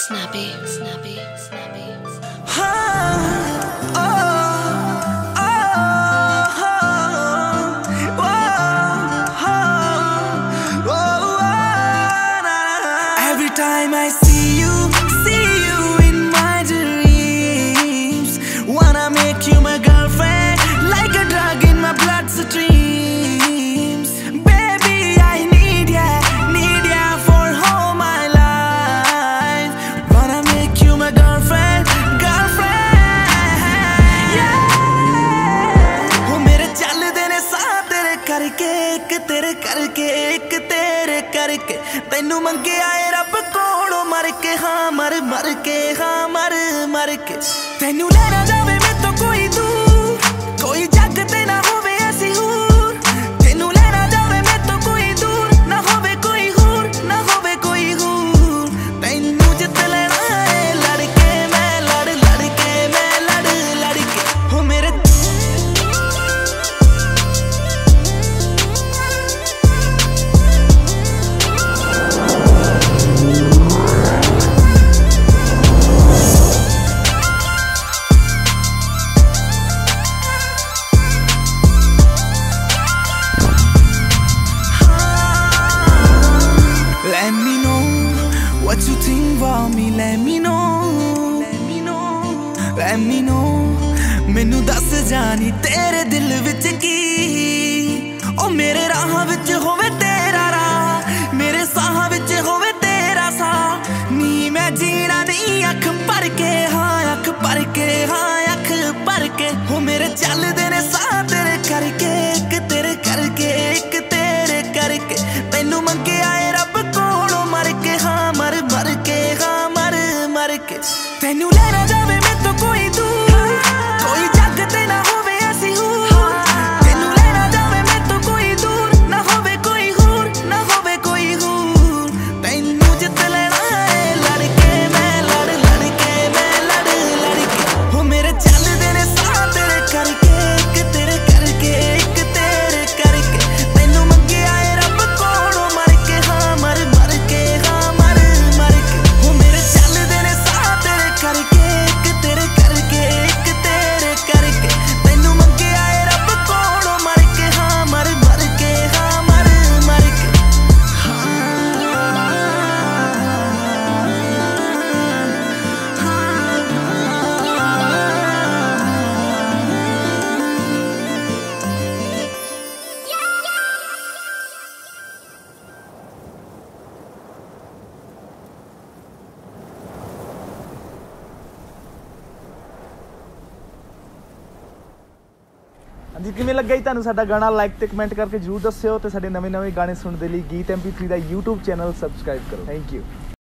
Snappy, snappy, snappy, snappy. Every time I see you in my dreams. Wanna make you my girlfriend, like a drug in my bloodstreams. Baby, I need ya for all my life. Wanna make you my girlfriend, yeah. Oh, मेरे चलदे ने साथ तेरे करके, एक तेरे करके, एक तेरे करके। तैनू मंगिया ए रब कोलों मर के, हाँ मर के, हाँ मर के। तैनू लेना जावे मैं तो कोई दूर, कोई जग ते ना होवे ऐसी हूर। तैनू लेना जावे मैं तो कोई दूर, ना होवे कोई हूर, ना होवे कोई हूर। तैनू जित लेना है लड़के मैं, लड़के मैं, लड़के। हो मेरे Let me know what you think about me. Let me know, let me know, let me know. मैनू दस जानी तेरे दिल विच की। ओ मेरे राह विच होवे तेरा राह, मेरे साह विच होवे तेरा साह। नी मैं जीना नहीं अख भर के, हाँ अख भर के, हाँ अख भर के। हो मेरे चलदे ने साह तेरे करके, एक तेरे करके, एक तेरे करके। तैनू मंगिया ए रब कोलों मर के, हाँ मर के, हाँ मर के। तैनू लेना जावे मैं तो कोई दूर, कोई जग ते ना होवे ऐसी हूर। तैनू लेना जावे मैं तो कोई दूर, ना होवे कोई हूर, ना होवे कोई हूर। तैनू जित लेना है लड़के मैं, लड़के मैं, लड़के। हो मेरे चलदे ने साथ तेरे करके, एक तेरे करके, एक तेरे करके। तैनू मंगिया ए रब कोलों मर के, हाँ मर के, हाँ मर के। हो मेरे चलदे ने साथ तेरे करके, एक तेरे करके, एक तेरे करके। तैनू मंगिया ए रब कोलों मर के, हाँ मर के, हाँ मर के। ਹਾਂਜੀ ਕਿਵੇਂ ਲੱਗਾ ਜੀ ਤੁਹਾਨੂੰ ਸਾਡਾ ਗਾਣਾ? ਲਾਈਕ ਤੇ ਕਮੈਂਟ ਕਰਕੇ ਜਰੂਰ ਦੱਸਿਓ ਤੇ ਸਾਡੇ ਨਵੇਂ-ਨਵੇਂ ਗਾਣੇ ਸੁਣਨ ਦੇ ਲਈ ਗੀਤ MP3 ਦਾ YouTube ਚੈਨਲ ਸਬਸਕ੍ਰਾਈਬ ਕਰੋ। Thank you.